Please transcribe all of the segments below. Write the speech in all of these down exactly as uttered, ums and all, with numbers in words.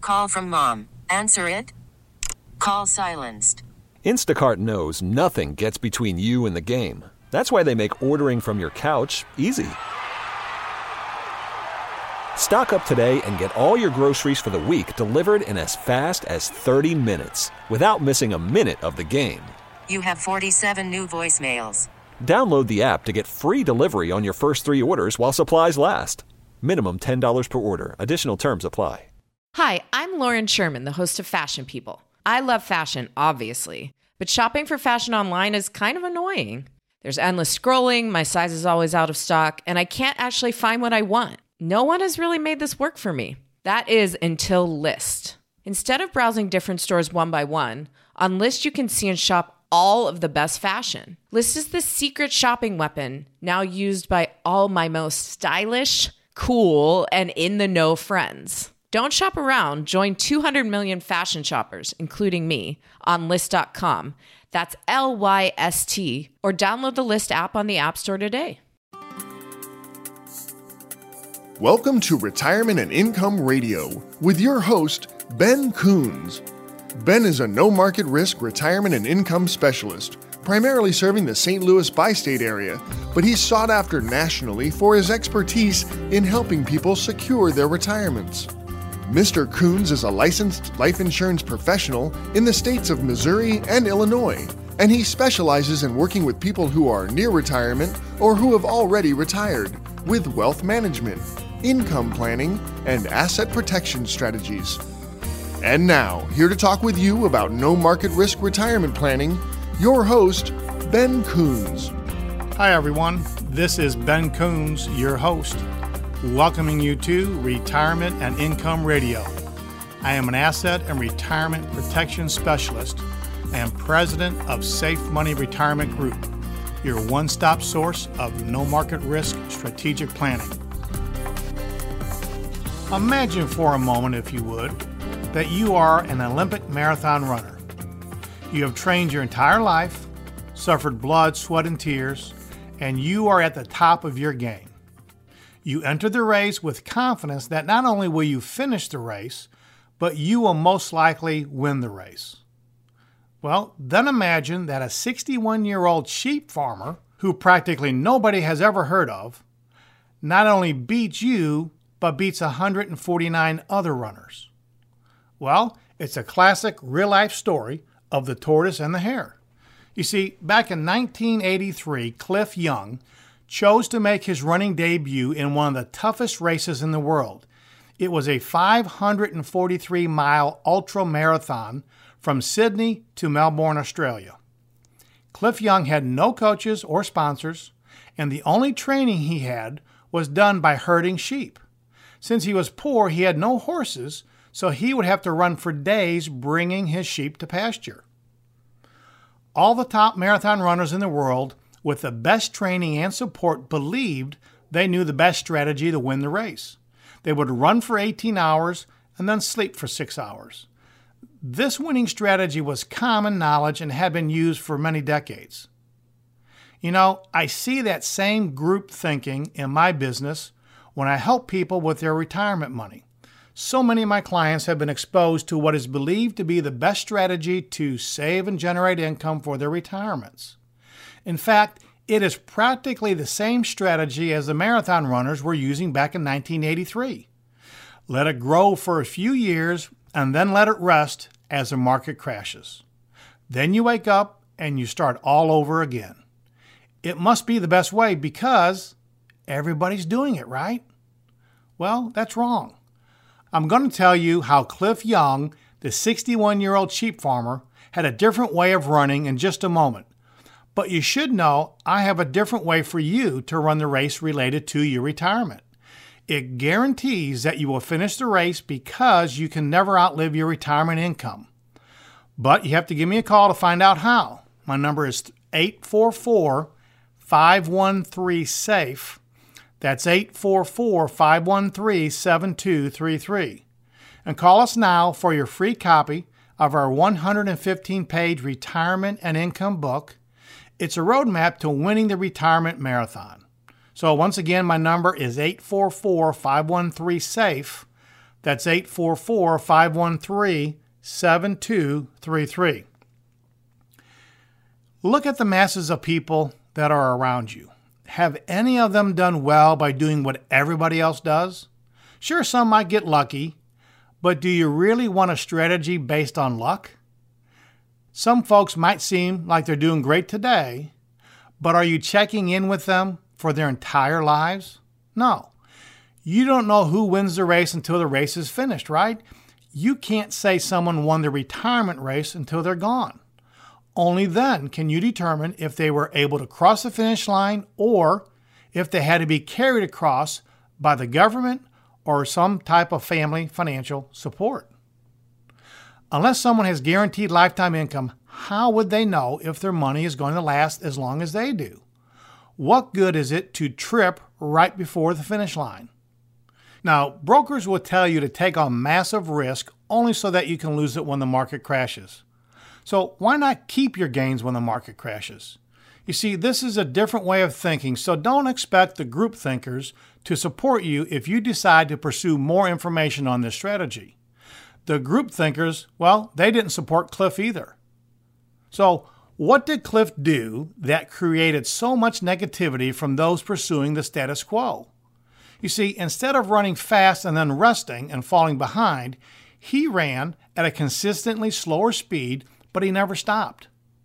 Call from mom. Answer it. Call silenced. Instacart knows nothing gets between you and the game. That's why they make ordering from your couch easy. Stock up today and get all your groceries for the week delivered in as fast as thirty minutes without missing a minute of the game. You have forty-seven new voicemails. Download the app to get free delivery on your first three orders while supplies last. Minimum ten dollars per order. Additional terms apply. Hi, I'm Lauren Sherman, the host of Fashion People. I love fashion, obviously, but shopping for fashion online is kind of annoying. There's endless scrolling, my size is always out of stock, and I can't actually find what I want. No one has really made this work for me. That is until Lyst. Instead of browsing different stores one by one, on Lyst you can see and shop all of the best fashion. Lyst is the secret shopping weapon now used by all my most stylish, cool, and in-the-know friends. Don't shop around. Join two hundred million fashion shoppers, including me, on Lyst dot com. That's L Y S T, or download the Lyst app on the App Store today. Welcome to Retirement and Income Radio with your host, Ben Coons. Ben is a no-market risk retirement and income specialist, primarily serving the Saint Louis bi-state area, but he's sought after nationally for his expertise in helping people secure their retirements. Mister Coons is a licensed life insurance professional in the states of Missouri and Illinois, and he specializes in working with people who are near retirement or who have already retired with wealth management, income planning, and asset protection strategies. And now, here to talk with you about no market risk retirement planning, your host, Ben Coons. Hi everyone, this is Ben Coons, your host, welcoming you to Retirement and Income Radio. I am an asset and retirement protection specialist and president of Safe Money Retirement Group, your one-stop source of no market risk strategic planning. Imagine for a moment, if you would, that you are an Olympic marathon runner. You have trained your entire life, suffered blood, sweat, and tears, and you are at the top of your game. You enter the race with confidence that not only will you finish the race, but you will most likely win the race. Well, then imagine that a sixty-one-year-old sheep farmer, who practically nobody has ever heard of, not only beats you, but beats one hundred forty-nine other runners. Well, it's a classic real-life story of the tortoise and the hare. You see, back in nineteen eighty-three, Cliff Young chose to make his running debut in one of the toughest races in the world. It was a five hundred forty-three mile ultra marathon from Sydney to Melbourne, Australia. Cliff Young had no coaches or sponsors, and the only training he had was done by herding sheep. Since he was poor, he had no horses, so he would have to run for days bringing his sheep to pasture. All the top marathon runners in the world with the best training and support believed they knew the best strategy to win the race. They would run for eighteen hours and then sleep for six hours. This winning strategy was common knowledge and had been used for many decades. You know, I see that same group thinking in my business when I help people with their retirement money. So many of my clients have been exposed to what is believed to be the best strategy to save and generate income for their retirements. In fact, it is practically the same strategy as the marathon runners were using back in nineteen eighty-three. Let it grow for a few years and then let it rest as the market crashes. Then you wake up and you start all over again. It must be the best way because everybody's doing it, right? Well, that's wrong. I'm going to tell you how Cliff Young, the sixty-one-year-old sheep farmer, had a different way of running in just a moment. But you should know I have a different way for you to run the race related to your retirement. It guarantees that you will finish the race because you can never outlive your retirement income. But you have to give me a call to find out how. My number is eight four four, five one three, SAFE. That's eight four four, five one three, seven two three three. And call us now for your free copy of our one hundred fifteen page retirement and income book. It's a roadmap to winning the retirement marathon. So once again, my number is eight four four, five one three, SAFE. That's eight four four, five one three, seven two three three. Look at the masses of people that are around you. Have any of them done well by doing what everybody else does? Sure, some might get lucky, but do you really want a strategy based on luck? Some folks might seem like they're doing great today, but are you checking in with them for their entire lives? No. You don't know who wins the race until the race is finished, right? You can't say someone won the retirement race until they're gone. Only then can you determine if they were able to cross the finish line or if they had to be carried across by the government or some type of family financial support. Unless someone has guaranteed lifetime income, how would they know if their money is going to last as long as they do? What good is it to trip right before the finish line? Now, brokers will tell you to take on massive risk only so that you can lose it when the market crashes. So why not keep your gains when the market crashes? You see, this is a different way of thinking, so don't expect the group thinkers to support you if you decide to pursue more information on this strategy. The group thinkers, well, they didn't support Cliff either. So what did Cliff do that created so much negativity from those pursuing the status quo? You see, instead of running fast and then resting and falling behind, he ran at a consistently slower speed, but he never stopped.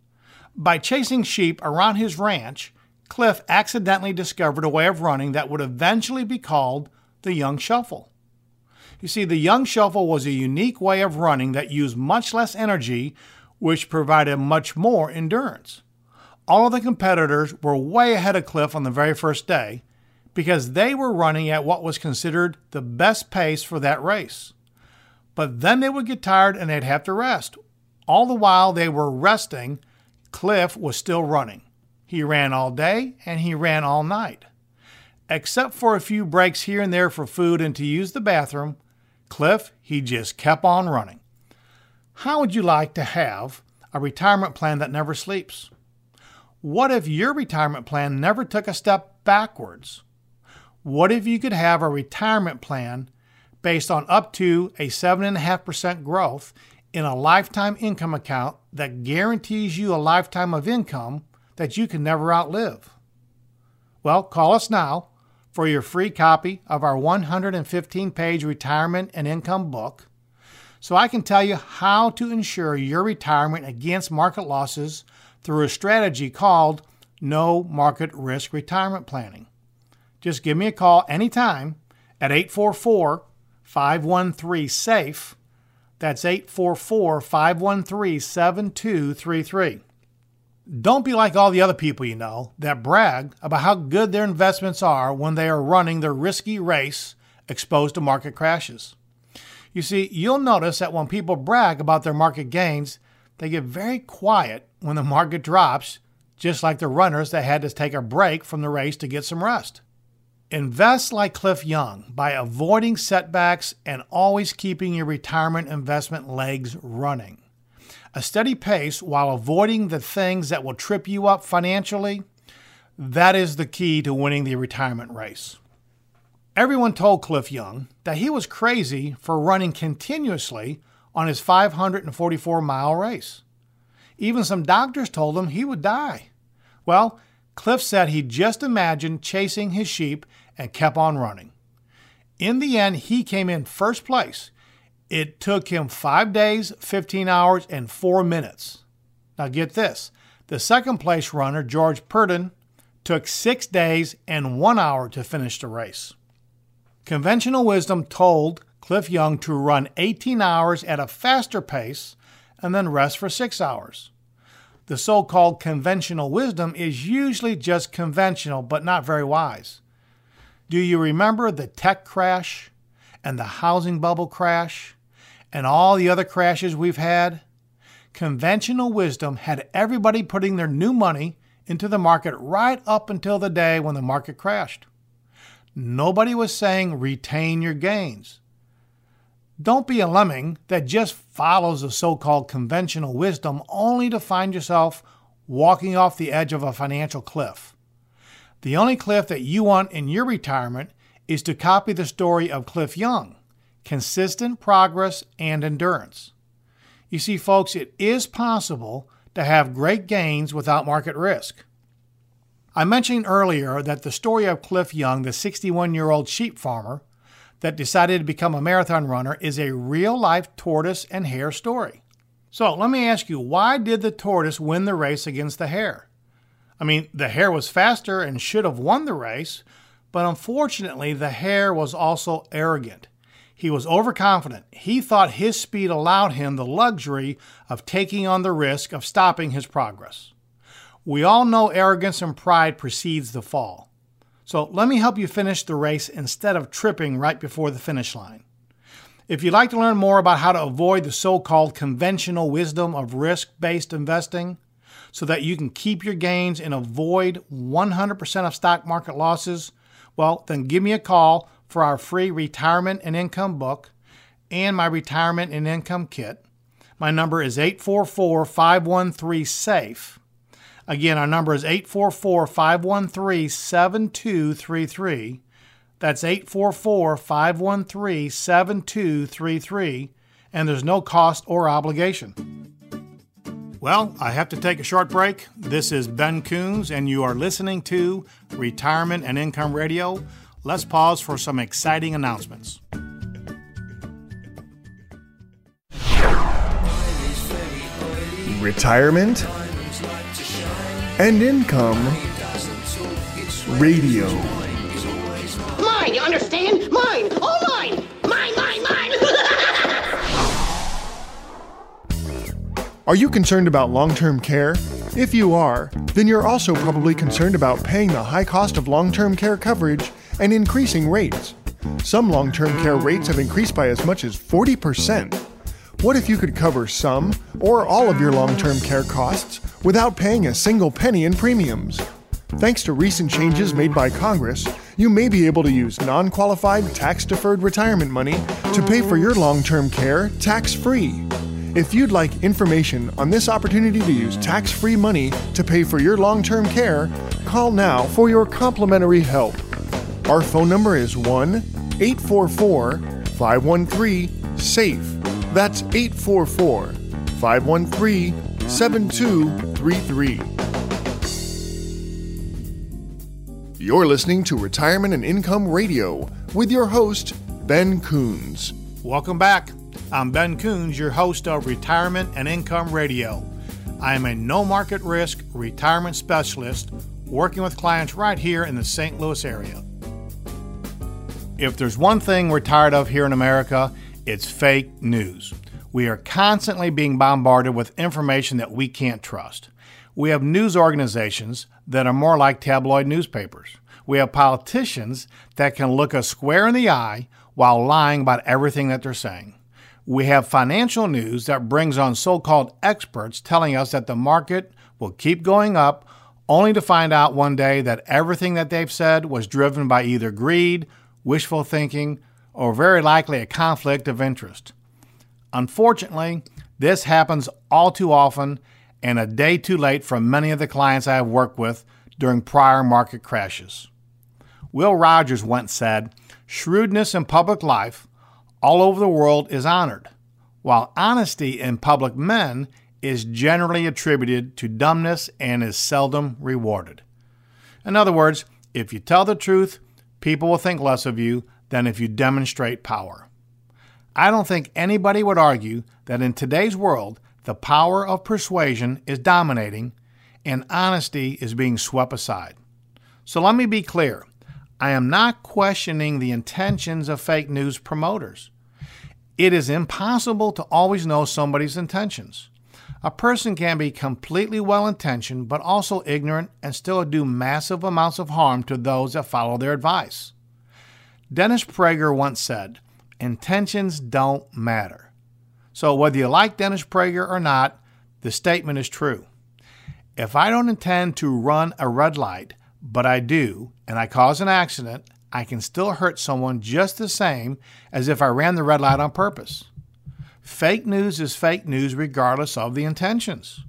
By chasing sheep around his ranch, Cliff accidentally discovered a way of running that would eventually be called the Young Shuffle. You see, the Young Shuffle was a unique way of running that used much less energy, which provided much more endurance. All of the competitors were way ahead of Cliff on the very first day because they were running at what was considered the best pace for that race. But then they would get tired and they'd have to rest. All the while they were resting, Cliff was still running. He ran all day and he ran all night. Except for a few breaks here and there for food and to use the bathroom, Cliff, he just kept on running. How would you like to have a retirement plan that never sleeps? What if your retirement plan never took a step backwards? What if you could have a retirement plan based on up to a seven point five percent growth in a lifetime income account that guarantees you a lifetime of income that you can never outlive? Well, call us now for your free copy of our one hundred fifteen page retirement and income book so I can tell you how to ensure your retirement against market losses through a strategy called No Market Risk Retirement Planning. Just give me a call anytime at eight four four, five one three, S A F E. That's eight four four, five one three, seven two three three. Don't be like all the other people you know that brag about how good their investments are when they are running their risky race exposed to market crashes. You see, you'll notice that when people brag about their market gains, they get very quiet when the market drops, just like the runners that had to take a break from the race to get some rest. Invest like Cliff Young by avoiding setbacks and always keeping your retirement investment legs running. A steady pace while avoiding the things that will trip you up financially, that is the key to winning the retirement race. Everyone told Cliff Young that he was crazy for running continuously on his five hundred forty-four mile race. Even some doctors told him he would die. Well, Cliff said he just imagined chasing his sheep and kept on running. In the end, he came in first place. It took him five days, fifteen hours, and four minutes. Now get this. The second place runner, George Purdon, took six days and one hour to finish the race. Conventional wisdom told Cliff Young to run eighteen hours at a faster pace and then rest for six hours. The so-called conventional wisdom is usually just conventional but not very wise. Do you remember the tech crash and the housing bubble crash and all the other crashes we've had? Conventional wisdom had everybody putting their new money into the market right up until the day when the market crashed. Nobody was saying retain your gains. Don't be a lemming that just follows the so-called conventional wisdom only to find yourself walking off the edge of a financial cliff. The only cliff that you want in your retirement is to copy the story of Cliff Young. consistent progress, and endurance. You see, folks, it is possible to have great gains without market risk. I mentioned earlier that the story of Cliff Young, the sixty-one-year-old sheep farmer that decided to become a marathon runner, is a real-life tortoise and hare story. So let me ask you, why did the tortoise win the race against the hare? I mean, the hare was faster and should have won the race, but unfortunately, the hare was also arrogant. He was overconfident. He thought his speed allowed him the luxury of taking on the risk of stopping his progress. We all know arrogance and pride precedes the fall. So let me help you finish the race instead of tripping right before the finish line. If you'd like to learn more about how to avoid the so-called conventional wisdom of risk-based investing so that you can keep your gains and avoid one hundred percent of stock market losses, well, then give me a call for our free retirement and income book and my retirement and income kit. My number is eight four four, five one three, SAFE. Again, our number is eight four four, five one three, seven two three three. That's eight four four, five one three, seven two three three, and there's no cost or obligation. Well, I have to take a short break. This is Ben Coons, and you are listening to Retirement and Income Radio. Let's pause for some exciting announcements. Retirement and Income Radio. Mine, you understand? Mine! All mine! Mine, mine, mine! Are you concerned about long-term care? If you are, then you're also probably concerned about paying the high cost of long-term care coverage and increasing rates. Some long-term care rates have increased by as much as forty percent. What if you could cover some or all of your long-term care costs without paying a single penny in premiums? Thanks to recent changes made by Congress, you may be able to use non-qualified tax-deferred retirement money to pay for your long-term care tax-free. If you'd like information on this opportunity to use tax-free money to pay for your long-term care, call now for your complimentary help. Our phone number is one eight four four, five one three, SAFE. That's eight four four, five one three, seven two three three. You're listening to Retirement and Income Radio with your host, Ben Coons. Welcome back. I'm Ben Coons, your host of Retirement and Income Radio. I am a no-market risk retirement specialist working with clients right here in the Saint Louis area. If there's one thing we're tired of here in America, it's fake news. We are constantly being bombarded with information that we can't trust. We have news organizations that are more like tabloid newspapers. We have politicians that can look us square in the eye while lying about everything that they're saying. We have financial news that brings on so-called experts telling us that the market will keep going up, only to find out one day that everything that they've said was driven by either greed, wishful thinking, or very likely a conflict of interest. Unfortunately, this happens all too often and a day too late for many of the clients I have worked with during prior market crashes. Will Rogers once said, "Shrewdness in public life all over the world is honored, while honesty in public men is generally attributed to dumbness and is seldom rewarded." In other words, if you tell the truth, people will think less of you than if you demonstrate power. I don't think anybody would argue that in today's world, the power of persuasion is dominating and honesty is being swept aside. So let me be clear. I am not questioning the intentions of fake news promoters. It is impossible to always know somebody's intentions. A person can be completely well-intentioned but also ignorant and still do massive amounts of harm to those that follow their advice. Dennis Prager once said, "Intentions don't matter." So whether you like Dennis Prager or not, the statement is true. If I don't intend to run a red light, but I do, and I cause an accident, I can still hurt someone just the same as if I ran the red light on purpose. Fake news is fake news regardless of the intentions.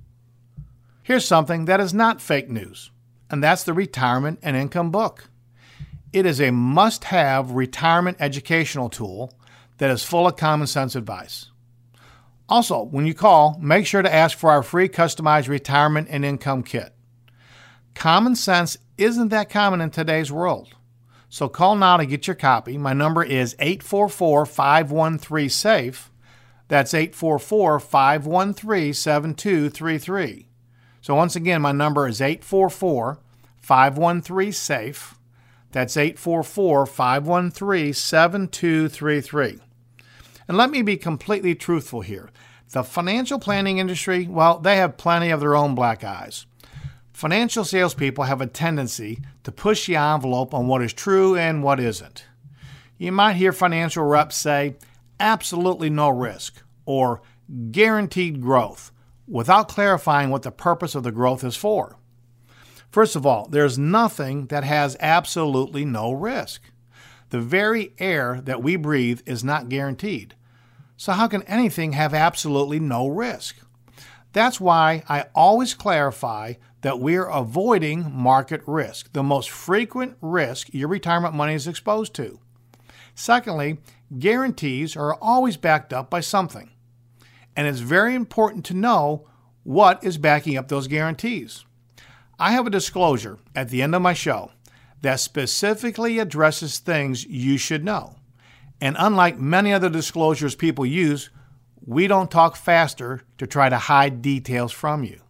Here's something that is not fake news, and that's the Retirement and Income book. It is a must-have retirement educational tool that is full of common sense advice. Also, when you call, make sure to ask for our free customized retirement and income kit. Common sense isn't that common in today's world. So call now to get your copy. My number is eight four four, five one three, SAFE. That's eight four four, five one three, seven two three three. So once again, my number is eight four four, five one three, SAFE. That's eight four four, five one three, seven two three three. And let me be completely truthful here. The financial planning industry, well, they have plenty of their own black eyes. Financial salespeople have a tendency to push the envelope on what is true and what isn't. You might hear financial reps say, absolutely no risk, or guaranteed growth, without clarifying what the purpose of the growth is for. First of all, there's nothing that has absolutely no risk. The very air that we breathe is not guaranteed. So how can anything have absolutely no risk? That's why I always clarify that we're avoiding market risk, the most frequent risk your retirement money is exposed to. Secondly, guarantees are always backed up by something. And it's very important to know what is backing up those guarantees. I have a disclosure at the end of my show that specifically addresses things you should know. And unlike many other disclosures people use, we don't talk faster to try to hide details from you.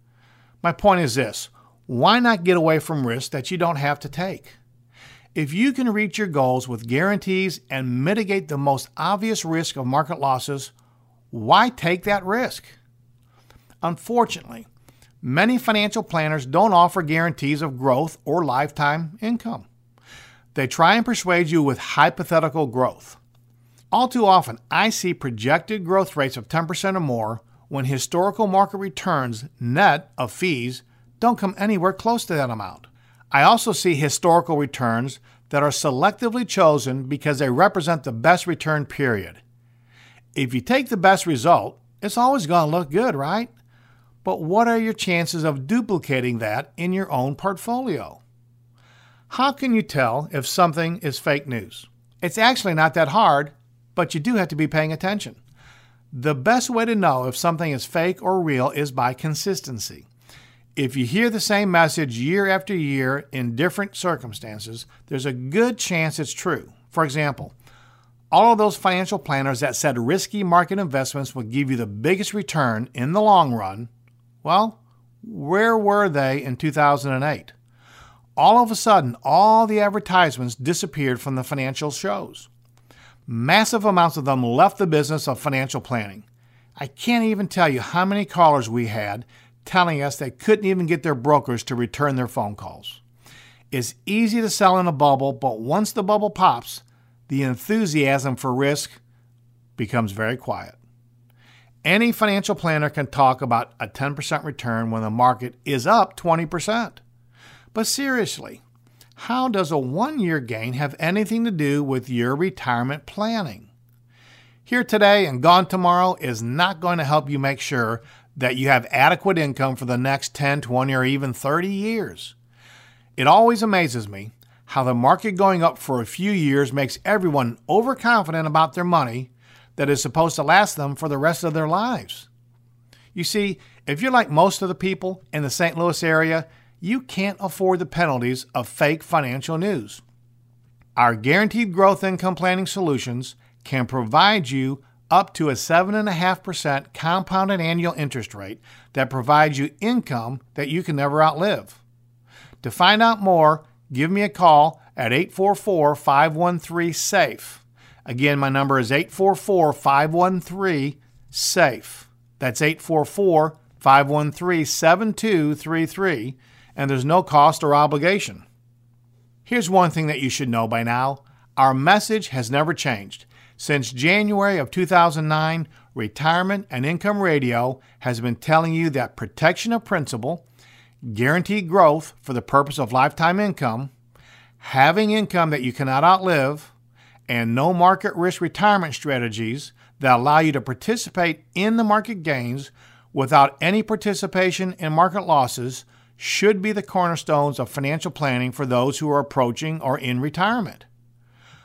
My point is this: why not get away from risks that you don't have to take? If you can reach your goals with guarantees and mitigate the most obvious risk of market losses, why take that risk? Unfortunately, many financial planners don't offer guarantees of growth or lifetime income. They try and persuade you with hypothetical growth. All too often, I see projected growth rates of ten percent or more when historical market returns net of fees don't come anywhere close to that amount. I also see historical returns that are selectively chosen because they represent the best return period. If you take the best result, it's always going to look good, right? But what are your chances of duplicating that in your own portfolio? How can you tell if something is fake news? It's actually not that hard, but you do have to be paying attention. The best way to know if something is fake or real is by consistency. If you hear the same message year after year in different circumstances, there's a good chance it's true. For example, all of those financial planners that said risky market investments would give you the biggest return in the long run, well, where were they in two thousand eight? All of a sudden, all the advertisements disappeared from the financial shows. Massive amounts of them left the business of financial planning. I can't even tell you how many callers we had telling us they couldn't even get their brokers to return their phone calls. It's easy to sell in a bubble, but once the bubble pops, the enthusiasm for risk becomes very quiet. Any financial planner can talk about a ten percent return when the market is up twenty percent. But seriously, how does a one-year gain have anything to do with your retirement planning? Here today and gone tomorrow is not going to help you make sure that you have adequate income for the next ten, twenty, or even thirty years. It always amazes me how the market going up for a few years makes everyone overconfident about their money that is supposed to last them for the rest of their lives. You see, if you're like most of the people in the Saint Louis area, you can't afford the penalties of fake financial news. Our guaranteed growth income planning solutions can provide you up to a seven point five percent compounded annual interest rate that provides you income that you can never outlive. To find out more, give me a call at eight four four, five one three, SAFE. Again, my number is eight four four, five one three, SAFE. That's eight four four, five one three, seven two three three, and there's no cost or obligation. Here's one thing that you should know by now. Our message has never changed. Since January of two thousand nine, Retirement and Income Radio has been telling you that protection of principal, guaranteed growth for the purpose of lifetime income, having income that you cannot outlive, and no market risk retirement strategies that allow you to participate in the market gains without any participation in market losses should be the cornerstones of financial planning for those who are approaching or in retirement.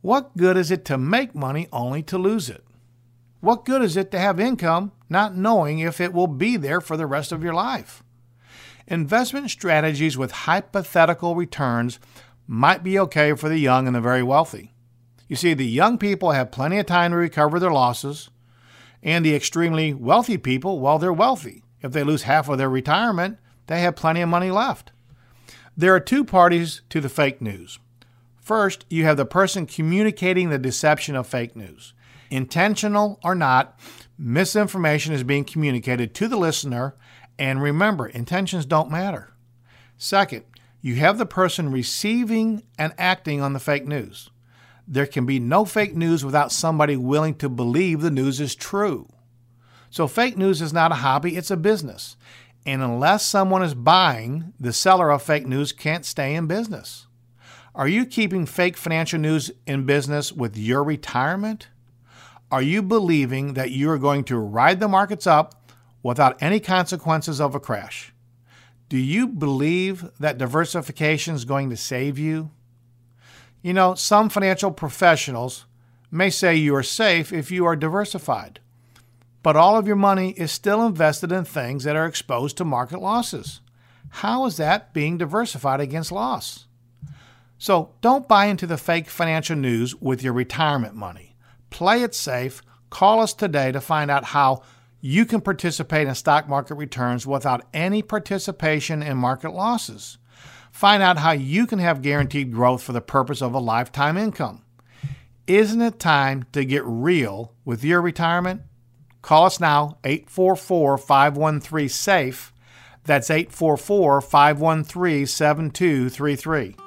What good is it to make money only to lose it? What good is it to have income not knowing if it will be there for the rest of your life? Investment strategies with hypothetical returns might be okay for the young and the very wealthy. You see, the young people have plenty of time to recover their losses, and the extremely wealthy people, well, they're wealthy. If they lose half of their retirement, they have plenty of money left. There are two parties to the fake news. First, you have the person communicating the deception of fake news. Intentional or not, misinformation is being communicated to the listener, and remember, intentions don't matter. Second, you have the person receiving and acting on the fake news. There can be no fake news without somebody willing to believe the news is true. So fake news is not a hobby, it's a business. And unless someone is buying, the seller of fake news can't stay in business. Are you keeping fake financial news in business with your retirement? Are you believing that you are going to ride the markets up without any consequences of a crash? Do you believe that diversification is going to save you? You know, some financial professionals may say you are safe if you are diversified, but all of your money is still invested in things that are exposed to market losses. How is that being diversified against loss? So don't buy into the fake financial news with your retirement money. Play it safe. Call us today to find out how you can participate in stock market returns without any participation in market losses. Find out how you can have guaranteed growth for the purpose of a lifetime income. Isn't it time to get real with your retirement? Call us now, eight four four, five one three, SAFE. That's eight four four, five one three, seven two three three.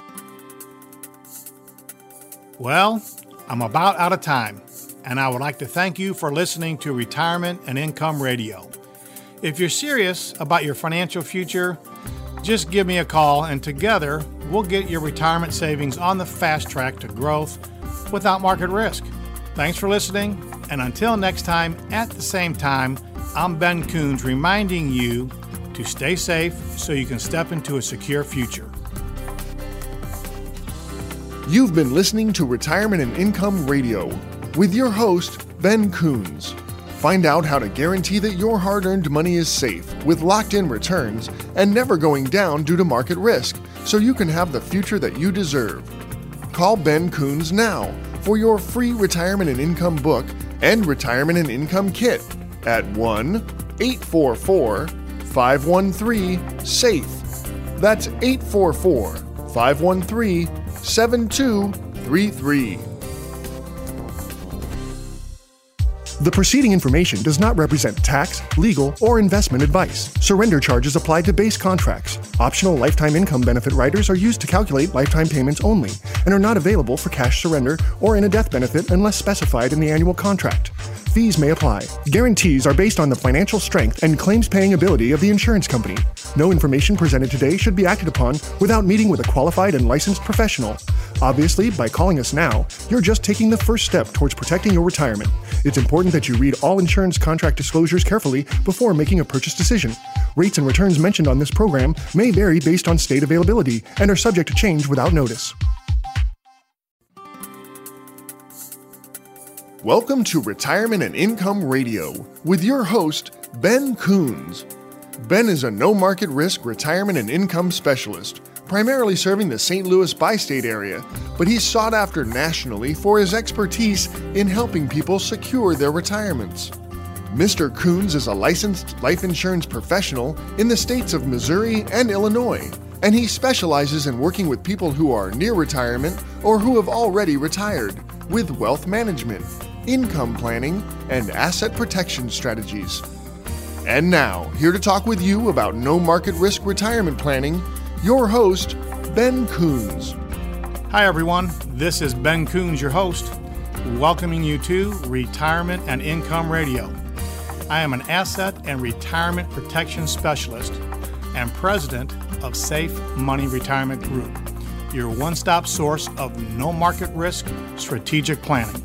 Well, I'm about out of time, and I would like to thank you for listening to Retirement and Income Radio. If you're serious about your financial future, just give me a call, and together we'll get your retirement savings on the fast track to growth without market risk. Thanks for listening, and until next time at the same time, I'm Ben Coons reminding you to stay safe so you can step into a secure future. You've been listening to Retirement and Income Radio with your host, Ben Coons. Find out how to guarantee that your hard-earned money is safe with locked-in returns and never going down due to market risk, so you can have the future that you deserve. Call Ben Coons now for your free Retirement and Income book and Retirement and Income kit at one eight four four, five one three, SAFE. That's eight four four, five one three, seven two three three. The preceding information does not represent tax, legal, or investment advice. Surrender charges apply to base contracts. Optional lifetime income benefit riders are used to calculate lifetime payments only and are not available for cash surrender or in a death benefit unless specified in the annual contract. Fees may apply. Guarantees are based on the financial strength and claims-paying ability of the insurance company. No information presented today should be acted upon without meeting with a qualified and licensed professional. Obviously, by calling us now, you're just taking the first step towards protecting your retirement. It's important that you read all insurance contract disclosures carefully before making a purchase decision. Rates and returns mentioned on this program may vary based on state availability and are subject to change without notice. Welcome to Retirement and Income Radio with your host, Ben Coons. Ben is a no-market risk retirement and income specialist, primarily serving the Saint Louis bi-state area, but he's sought after nationally for his expertise in helping people secure their retirements. Mister Coons is a licensed life insurance professional in the states of Missouri and Illinois, and he specializes in working with people who are near retirement or who have already retired with wealth management, income planning, and asset protection strategies. And now, here to talk with you about no market risk retirement planning, your host, Ben Coons. Hi everyone, this is Ben Coons, your host, welcoming you to Retirement and Income Radio. I am an asset and retirement protection specialist and president of Safe Money Retirement Group, your one-stop source of no market risk strategic planning.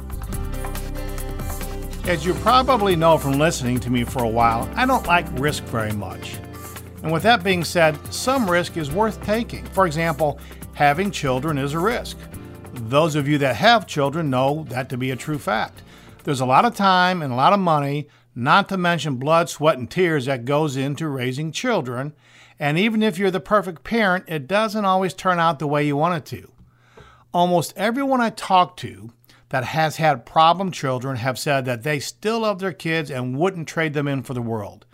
As you probably know from listening to me for a while, I don't like risk very much. And with that being said, some risk is worth taking. For example, having children is a risk. Those of you that have children know that to be a true fact. There's a lot of time and a lot of money, not to mention blood, sweat, and tears that goes into raising children. And even if you're the perfect parent, it doesn't always turn out the way you want it to. Almost everyone I talk to that has had problem children have said that they still love their kids and wouldn't trade them in for the world.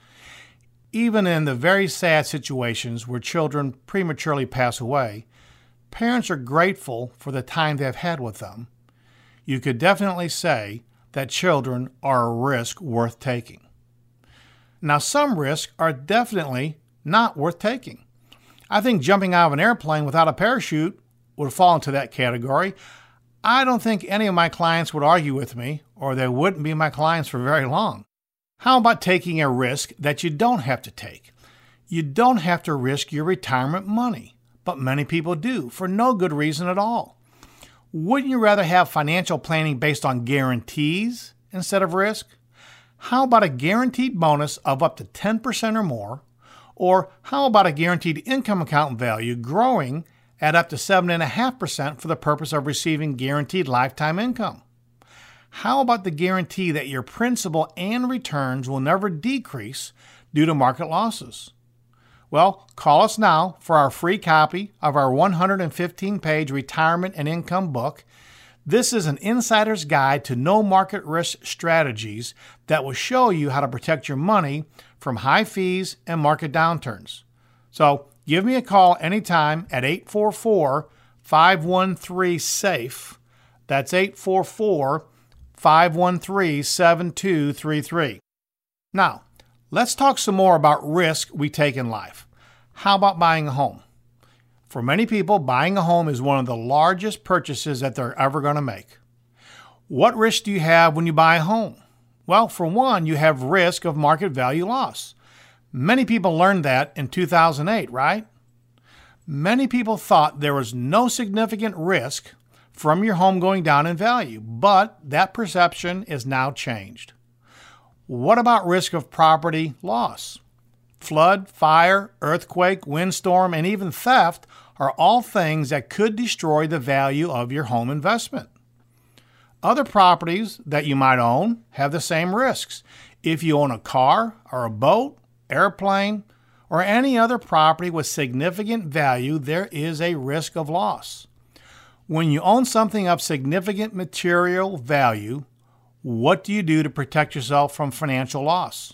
Even in the very sad situations where children prematurely pass away, parents are grateful for the time they've had with them. You could definitely say that children are a risk worth taking. Now, some risks are definitely not worth taking. I think jumping out of an airplane without a parachute would fall into that category. I don't think any of my clients would argue with me, or they wouldn't be my clients for very long. How about taking a risk that you don't have to take? You don't have to risk your retirement money, but many people do for no good reason at all. Wouldn't you rather have financial planning based on guarantees instead of risk? How about a guaranteed bonus of up to ten percent or more? Or how about a guaranteed income account value growing at up to seven point five percent for the purpose of receiving guaranteed lifetime income? How about the guarantee that your principal and returns will never decrease due to market losses? Well, call us now for our free copy of our one hundred fifteen page retirement and income book. This is an insider's guide to no market risk strategies that will show you how to protect your money from high fees and market downturns. So give me a call anytime at eight four four, five one three, SAFE. That's eight four four, five one three, seven two three three. Now, let's talk some more about risk we take in life. How about buying a home? For many people, buying a home is one of the largest purchases that they're ever going to make. What risk do you have when you buy a home? Well, for one, you have risk of market value loss. Many people learned that in two thousand eight, right? Many people thought there was no significant risk from your home going down in value, but that perception is now changed. What about risk of property loss? Flood, fire, earthquake, windstorm, and even theft are all things that could destroy the value of your home investment. Other properties that you might own have the same risks. If you own a car or a boat, airplane, or any other property with significant value, there is a risk of loss. When you own something of significant material value, what do you do to protect yourself from financial loss?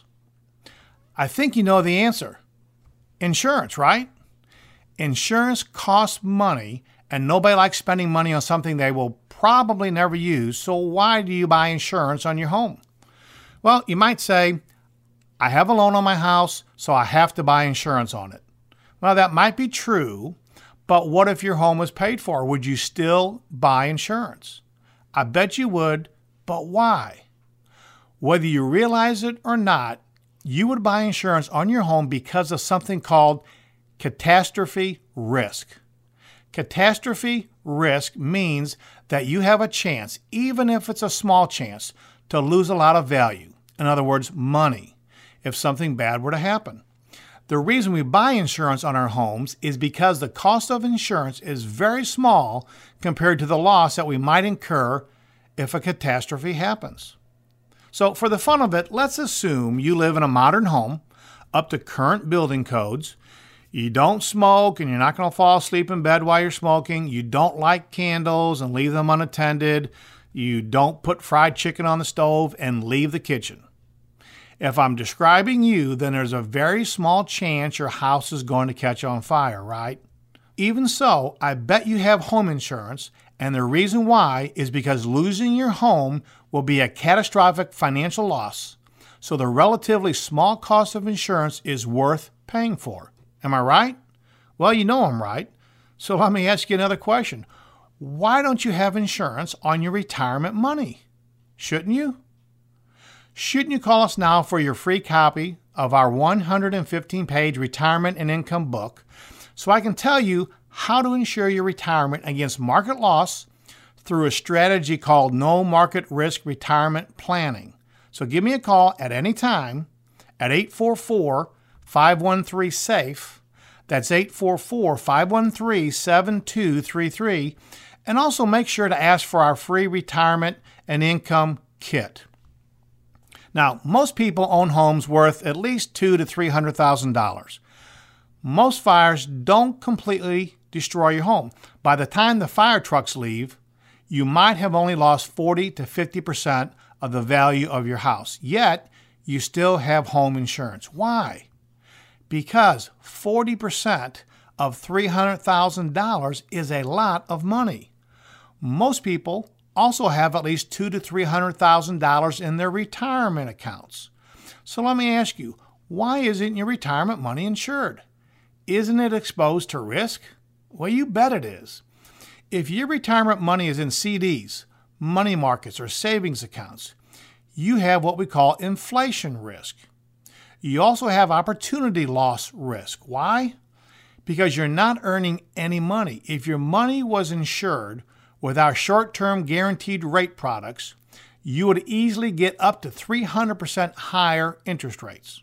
I think you know the answer. Insurance, right? Insurance costs money, and nobody likes spending money on something they will probably never use, so why do you buy insurance on your home? Well, you might say, I have a loan on my house, so I have to buy insurance on it. Well, that might be true, but what if your home was paid for? Would you still buy insurance? I bet you would, but why? Whether you realize it or not, you would buy insurance on your home because of something called catastrophe risk. Catastrophe risk means that you have a chance, even if it's a small chance, to lose a lot of value. In other words, money, if something bad were to happen. The reason we buy insurance on our homes is because the cost of insurance is very small compared to the loss that we might incur if a catastrophe happens. So for the fun of it, let's assume you live in a modern home up to current building codes. You don't smoke and you're not going to fall asleep in bed while you're smoking. You don't light candles and leave them unattended. You don't put fried chicken on the stove and leave the kitchen. If I'm describing you, then there's a very small chance your house is going to catch on fire, right? Even so, I bet you have home insurance, and the reason why is because losing your home will be a catastrophic financial loss, so the relatively small cost of insurance is worth paying for. Am I right? Well, you know I'm right. So let me ask you another question. Why don't you have insurance on your retirement money? Shouldn't you? Shouldn't you call us now for your free copy of our one hundred fifteen page retirement and income book so I can tell you how to insure your retirement against market loss through a strategy called no market risk retirement planning. So give me a call at any time at eight four four, five one three, SAFE. That's eight four four, five one three, seven two three three. And also make sure to ask for our free retirement and income kit. Now, most people own homes worth at least two hundred thousand to three hundred thousand dollars. Most fires don't completely destroy your home. By the time the fire trucks leave, you might have only lost forty to fifty percent of the value of your house. Yet, you still have home insurance. Why? Because forty percent of three hundred thousand dollars is a lot of money. Most people also have at least two hundred thousand to three hundred thousand dollars in their retirement accounts. So let me ask you, why isn't your retirement money insured? Isn't it exposed to risk? Well, you bet it is. If your retirement money is in C Ds, money markets, or savings accounts, you have what we call inflation risk. You also have opportunity loss risk. Why? Because you're not earning any money. If your money was insured with our short-term guaranteed rate products, you would easily get up to three hundred percent higher interest rates.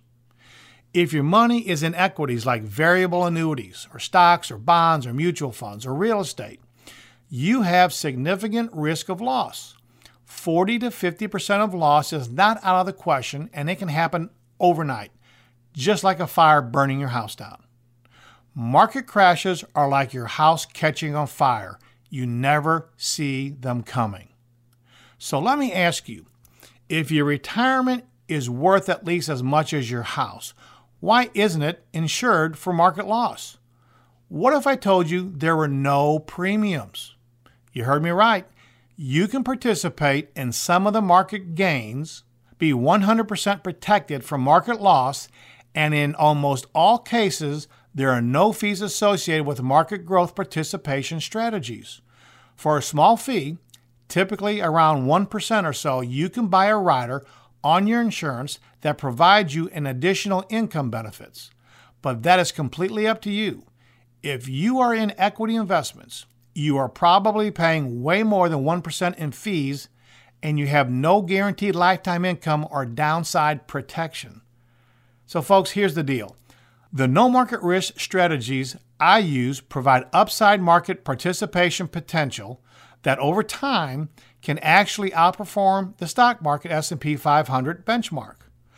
If your money is in equities like variable annuities or stocks or bonds or mutual funds or real estate, you have significant risk of loss. forty to fifty percent of loss is not out of the question, and it can happen overnight, just like a fire burning your house down. Market crashes are like your house catching on fire. You never see them coming. So let me ask you, if your retirement is worth at least as much as your house, why isn't it insured for market loss? What if I told you there were no premiums? You heard me right. You can participate in some of the market gains, be one hundred percent protected from market loss, and in almost all cases, there are no fees associated with market growth participation strategies. For a small fee, typically around one percent or so, you can buy a rider on your insurance that provides you an additional income benefits. But that is completely up to you. If you are in equity investments, you are probably paying way more than one percent in fees, and you have no guaranteed lifetime income or downside protection. So folks, here's the deal. The no market risk strategies I use provide upside market participation potential that over time can actually outperform the stock market S and P five hundred benchmark.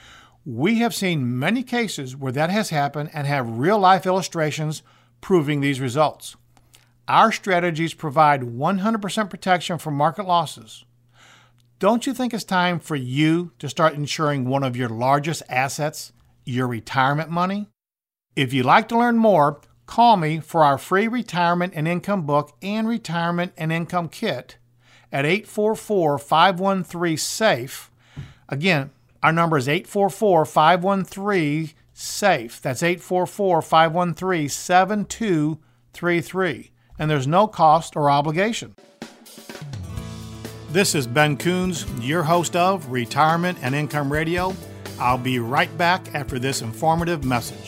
We have seen many cases where that has happened and have real-life illustrations proving these results. Our strategies provide one hundred percent protection from market losses. Don't you think it's time for you to start insuring one of your largest assets, your retirement money? If you'd like to learn more, call me for our free retirement and income book and retirement and income kit at eight four four, five one three, SAFE. Again, our number is eight four four, five one three, SAFE. That's eight four four, five one three, seven two three three. And there's no cost or obligation. This is Ben Coons, your host of Retirement and Income Radio. I'll be right back after this informative message.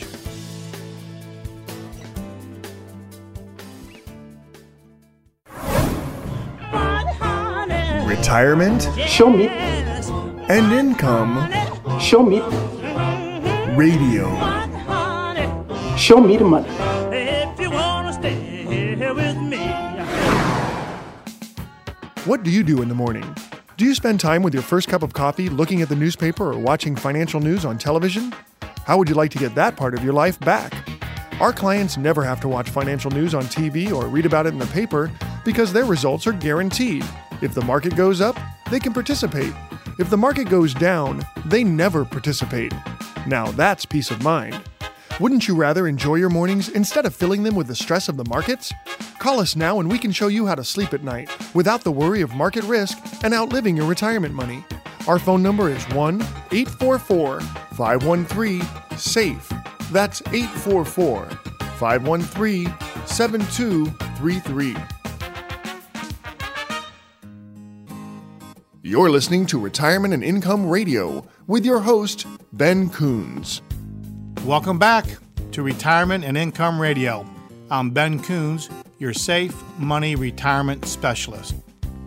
Retirement Show me. and Income Show me. Radio. Show me the money. If you wanna stay here with me. What do you do in the morning? Do you spend time with your first cup of coffee looking at the newspaper or watching financial news on television? How would you like to get that part of your life back? Our clients never have to watch financial news on T V or read about it in the paper because their results are guaranteed. If the market goes up, they can participate. If the market goes down, they never participate. Now that's peace of mind. Wouldn't you rather enjoy your mornings instead of filling them with the stress of the markets? Call us now and we can show you how to sleep at night without the worry of market risk and outliving your retirement money. Our phone number is one eight four four, five one three, SAFE. That's eight four four, five one three, seven two three three. You're listening to Retirement and Income Radio with your host, Ben Coons. Welcome back to Retirement and Income Radio. I'm Ben Coons, your safe money retirement specialist.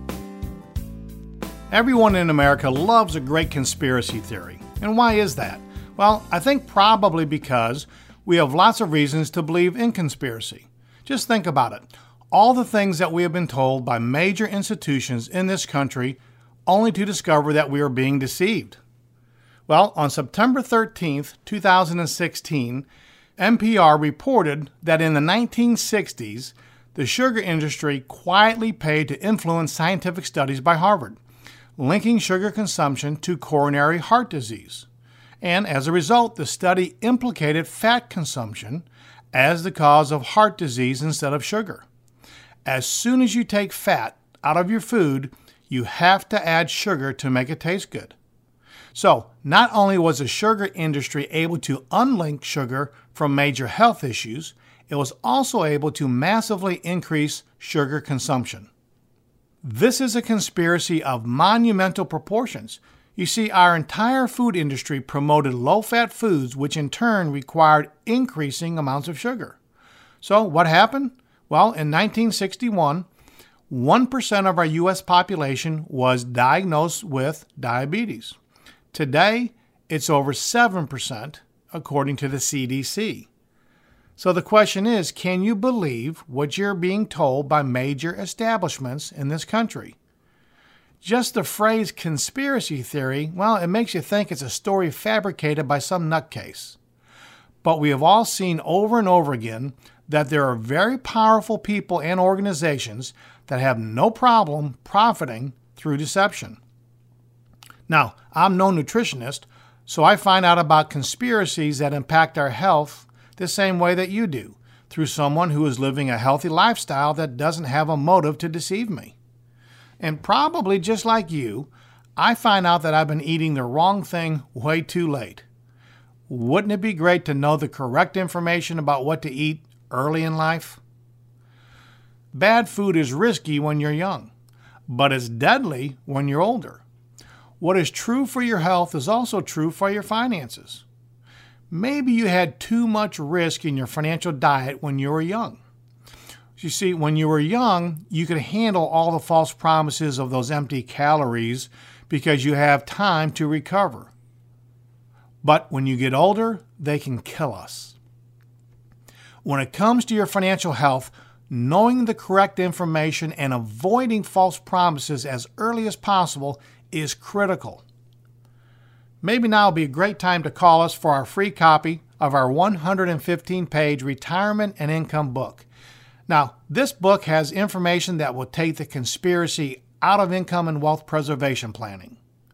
Everyone in America loves a great conspiracy theory. And why is that? Well, I think probably because we have lots of reasons to believe in conspiracy. Just think about it. All the things that we have been told by major institutions in this country, only to discover that we are being deceived. Well, on September thirteenth, two thousand sixteen, N P R reported that in the nineteen sixties, the sugar industry quietly paid to influence scientific studies by Harvard, linking sugar consumption to coronary heart disease. And as a result, the study implicated fat consumption as the cause of heart disease instead of sugar. As soon as you take fat out of your food, you have to add sugar to make it taste good. So, not only was the sugar industry able to unlink sugar from major health issues, it was also able to massively increase sugar consumption. This is a conspiracy of monumental proportions. You see, our entire food industry promoted low-fat foods, which in turn required increasing amounts of sugar. So, what happened? Well, in nineteen sixty-one, one percent of our U S population was diagnosed with diabetes. Today, it's over seven percent, according to the C D C. So the question is, can you believe what you're being told by major establishments in this country? Just the phrase conspiracy theory, well, it makes you think it's a story fabricated by some nutcase. But we have all seen over and over again that there are very powerful people and organizations that have no problem profiting through deception. Now, I'm no nutritionist, so I find out about conspiracies that impact our health the same way that you do, through someone who is living a healthy lifestyle that doesn't have a motive to deceive me. And probably just like you, I find out that I've been eating the wrong thing way too late. Wouldn't it be great to know the correct information about what to eat early in life? Bad food is risky when you're young, but it's deadly when you're older. What is true for your health is also true for your finances. Maybe you had too much risk in your financial diet when you were young. You see, when you were young, you could handle all the false promises of those empty calories because you have time to recover. But when you get older, they can kill us. When it comes to your financial health, knowing the correct information and avoiding false promises as early as possible is critical. Maybe now will be a great time to call us for our free copy of our one hundred fifteen page Retirement and Income book. Now, this book has information that will take the conspiracy out of income and wealth preservation planning.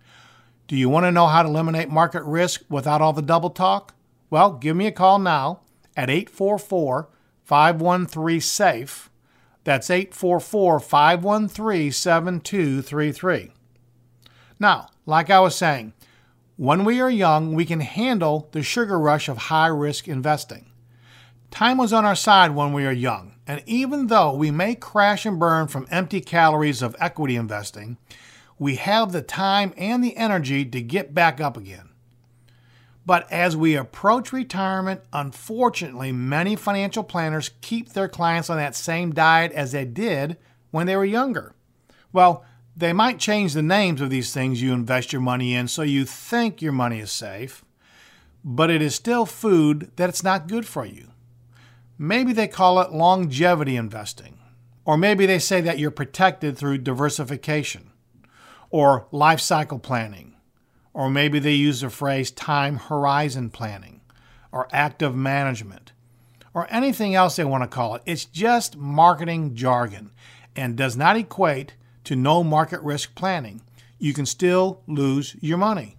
Do you want to know how to eliminate market risk without all the double talk? Well, give me a call now at eight four four, five one three, S A F E. That's eight four four, five one three, seven two three three. Now, like I was saying, when we are young, we can handle the sugar rush of high-risk investing. Time was on our side when we are young, and even though we may crash and burn from empty calories of equity investing, we have the time and the energy to get back up again. But as we approach retirement, unfortunately, many financial planners keep their clients on that same diet as they did when they were younger. Well, they might change the names of these things you invest your money in so you think your money is safe, but it is still food that it's not good for you. Maybe they call it longevity investing, or maybe they say that you're protected through diversification, or life cycle planning, or maybe they use the phrase time horizon planning, or active management, or anything else they want to call it. It's just marketing jargon and does not equate to no market risk planning. You can still lose your money.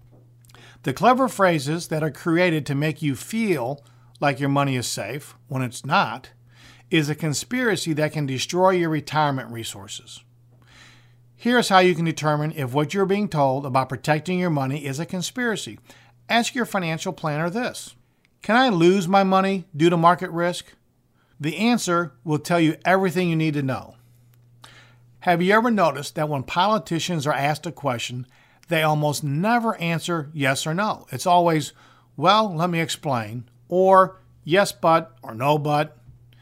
The clever phrases that are created to make you feel like your money is safe when it's not is a conspiracy that can destroy your retirement resources. Here's how you can determine if what you're being told about protecting your money is a conspiracy. Ask your financial planner this: can I lose my money due to market risk? The answer will tell you everything you need to know. Have you ever noticed that when politicians are asked a question, they almost never answer yes or no? It's always, well, let me explain, or yes, but, or no, but.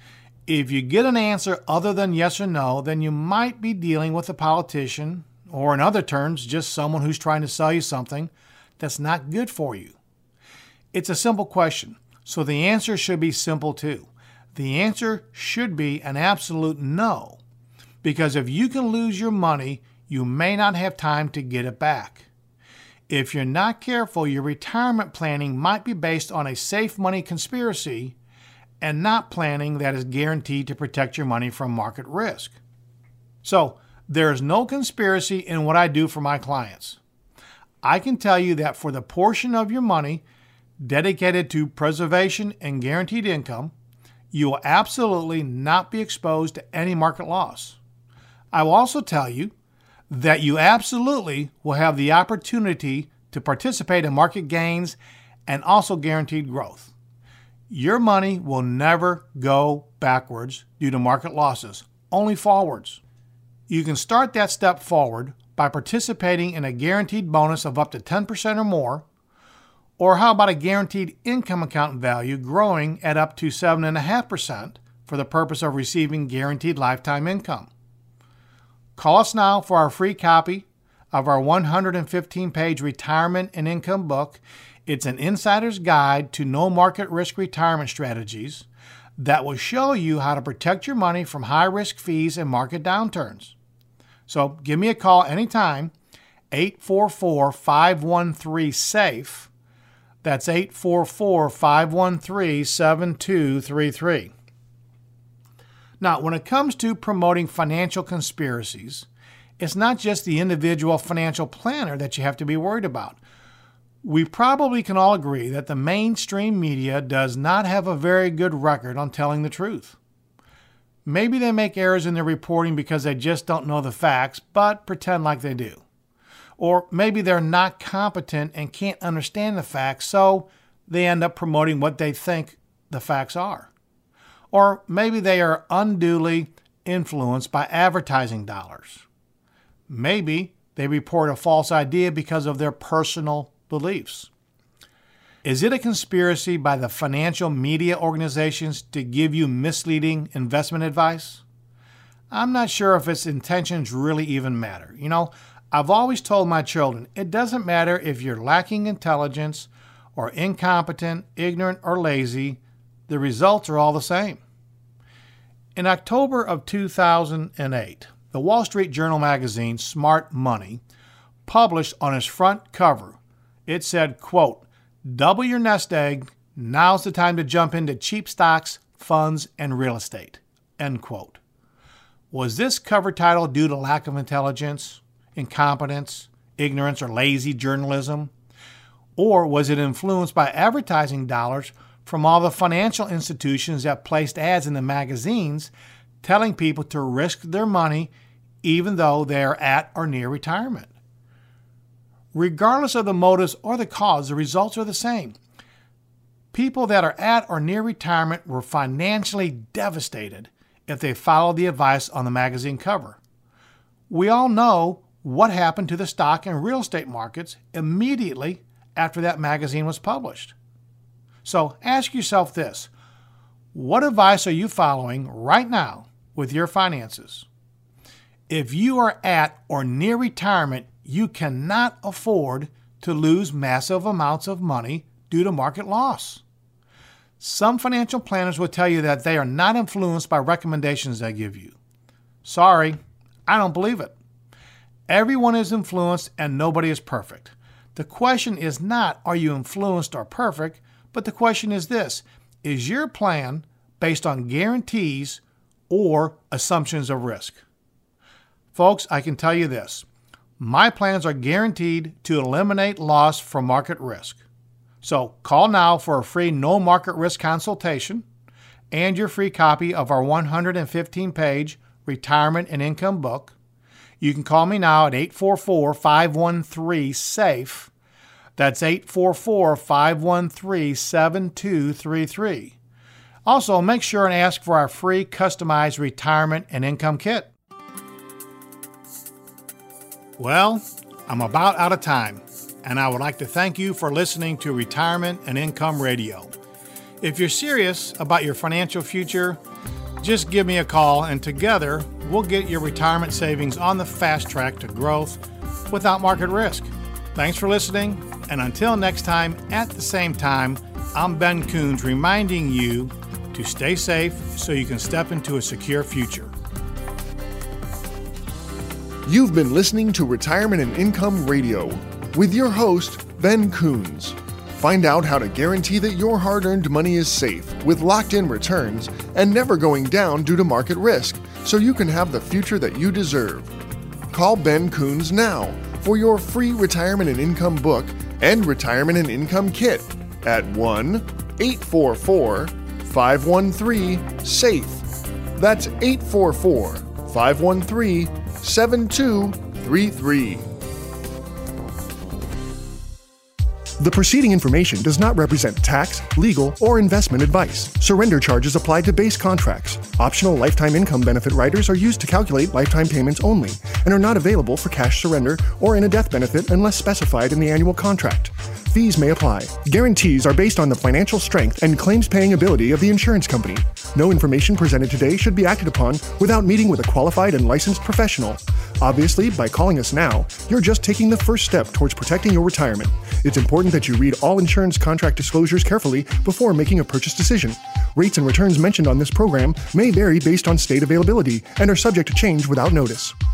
If you get an answer other than yes or no, then you might be dealing with a politician, or in other terms, just someone who's trying to sell you something that's not good for you. It's a simple question, so the answer should be simple too. The answer should be an absolute no, because if you can lose your money, you may not have time to get it back. If you're not careful, your retirement planning might be based on a safe money conspiracy and not planning that is guaranteed to protect your money from market risk. So, there is no conspiracy in what I do for my clients. I can tell you that for the portion of your money dedicated to preservation and guaranteed income, you will absolutely not be exposed to any market loss. I will also tell you that you absolutely will have the opportunity to participate in market gains and also guaranteed growth. Your money will never go backwards due to market losses, only forwards. You can start that step forward by participating in a guaranteed bonus of up to ten percent or more, or how about a guaranteed income account value growing at up to seven point five percent for the purpose of receiving guaranteed lifetime income? Call us now for our free copy of our one hundred fifteen page retirement and income book. It's an insider's guide to no market risk retirement strategies that will show you how to protect your money from high risk fees and market downturns. So give me a call anytime, eight four four, five one three, SAFE. That's eight four four, five one three, seven two three three. Now, when it comes to promoting financial conspiracies, it's not just the individual financial planner that you have to be worried about. We probably can all agree that the mainstream media does not have a very good record on telling the truth. Maybe they make errors in their reporting because they just don't know the facts, but pretend like they do. Or maybe they're not competent and can't understand the facts, so they end up promoting what they think the facts are. Or maybe they are unduly influenced by advertising dollars. Maybe they report a false idea because of their personal beliefs. Is it a conspiracy by the financial media organizations to give you misleading investment advice? I'm not sure if its intentions really even matter. You know, I've always told my children, it doesn't matter if you're lacking intelligence or incompetent, ignorant, or lazy, the results are all the same. In October of two thousand eight, the Wall Street Journal magazine Smart Money published on its front cover, it said, quote, "Double your nest egg, now's the time to jump into cheap stocks, funds, and real estate," end quote. Was this cover title due to lack of intelligence, incompetence, ignorance, or lazy journalism? Or was it influenced by advertising dollars from all the financial institutions that placed ads in the magazines telling people to risk their money even though they are at or near retirement? Regardless of the motives or the cause, the results are the same. People that are at or near retirement were financially devastated if they followed the advice on the magazine cover. We all know what happened to the stock and real estate markets immediately after that magazine was published. So ask yourself this: what advice are you following right now with your finances? If you are at or near retirement, you cannot afford to lose massive amounts of money due to market loss. Some financial planners will tell you that they are not influenced by recommendations they give you. Sorry, I don't believe it. Everyone is influenced and nobody is perfect. The question is not, are you influenced or perfect, but the question is this: is your plan based on guarantees or assumptions of risk? Folks, I can tell you this: my plans are guaranteed to eliminate loss from market risk. So call now for a free no market risk consultation and your free copy of our one hundred fifteen page retirement and income book. You can call me now at eight four four, five one three, SAFE. That's eight four four, five one three, seven two three three. Also, make sure and ask for our free customized retirement and income kit. Well, I'm about out of time, and I would like to thank you for listening to Retirement and Income Radio. If you're serious about your financial future, just give me a call, and together we'll get your retirement savings on the fast track to growth without market risk. Thanks for listening, and until next time at the same time, I'm Ben Coons reminding you to stay safe so you can step into a secure future. You've been listening to Retirement and Income Radio with your host, Ben Coons. Find out how to guarantee that your hard-earned money is safe with locked-in returns and never going down due to market risk, so you can have the future that you deserve. Call Ben Coons now for your free Retirement and Income book and Retirement and Income kit at one eight four four, five one three, SAFE. That's eight four four, five one three, seven two three three. The preceding information does not represent tax, legal, or investment advice. Surrender charges apply to base contracts. Optional lifetime income benefit riders are used to calculate lifetime payments only and are not available for cash surrender or in a death benefit unless specified in the annual contract. Fees may apply. Guarantees are based on the financial strength and claims-paying ability of the insurance company. No information presented today should be acted upon without meeting with a qualified and licensed professional. Obviously, by calling us now, you're just taking the first step towards protecting your retirement. It's important that you read all insurance contract disclosures carefully before making a purchase decision. Rates and returns mentioned on this program may vary based on state availability and are subject to change without notice.